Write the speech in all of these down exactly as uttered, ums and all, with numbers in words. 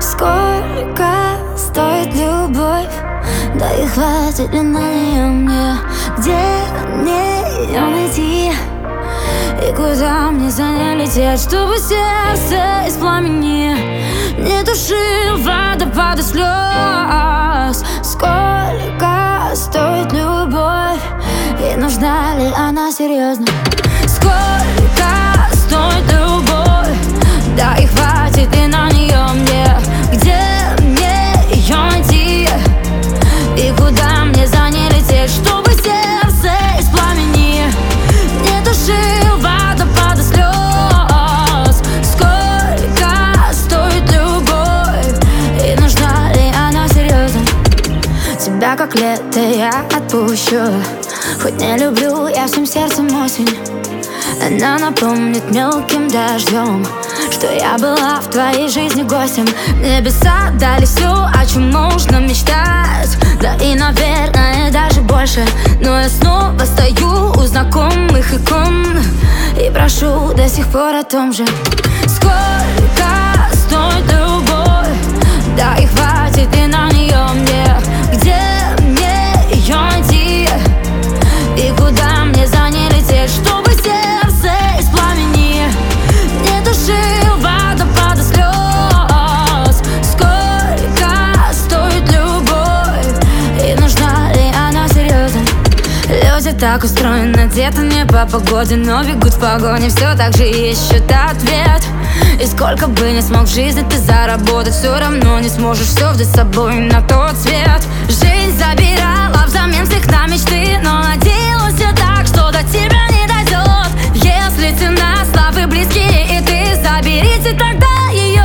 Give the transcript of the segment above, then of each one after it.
Сколько стоит любовь? Да и хватит ли на нее мне? Где мне ее найти? И куда мне за ней лететь, чтобы сердце из пламени не тушил водопады слез? Сколько стоит любовь? И нужна ли она серьезно? Сколько стоит любовь? Да и хватит ли на нее мне? Где мне ее найти? И куда мне за ней лететь, чтобы сердце из пламени не тушил водопады слез? Сколько стоит любовь? И нужна ли она серьезно? Тебя как лето я отпущу. Хоть не люблю я всем сердцем осень, она напомнит мелким дождем, что я была в твоей жизни гостем. Небеса дали все, о чем можно мечтать, да и, наверное, даже больше. Но я снова стою у знакомых икон и прошу до сих пор о том же. Сколько стоит любовь? Да и хватит ли на нее мне? Где мне ее найти? И куда мне за ней лететь, чтобы сердце из пламени не тушил водопады слез? Сколько стоит любовь? И нужна ли она серьезно? Люди так устроены, где-то не по погоде, но бегут в погоне, все так же ищут ответ. И сколько бы ни смог в жизни ты заработать, все равно не сможешь все взять с собой на тот свет. Жизнь забирала взамен всех на мечты, но надеялась я так, что до тебя не дойдет. Если цена славы близкие, и ты заберите тогда ее.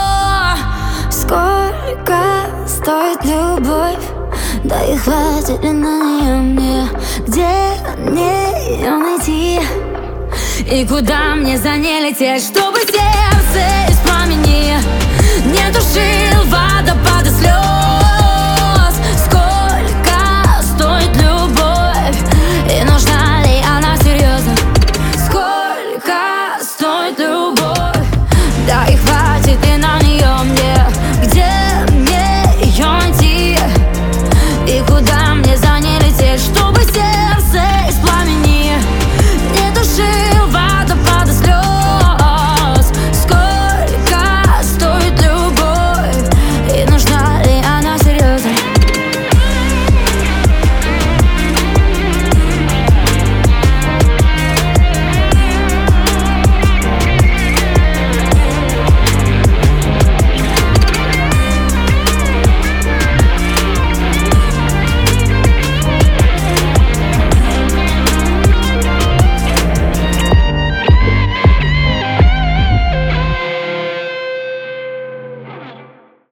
Сколько стоит любовь? Да и хватит ли на нее мне? Где мне ее найти? И куда мне за ней лететь, чтобы сердце из пламени не тушил водопады слез?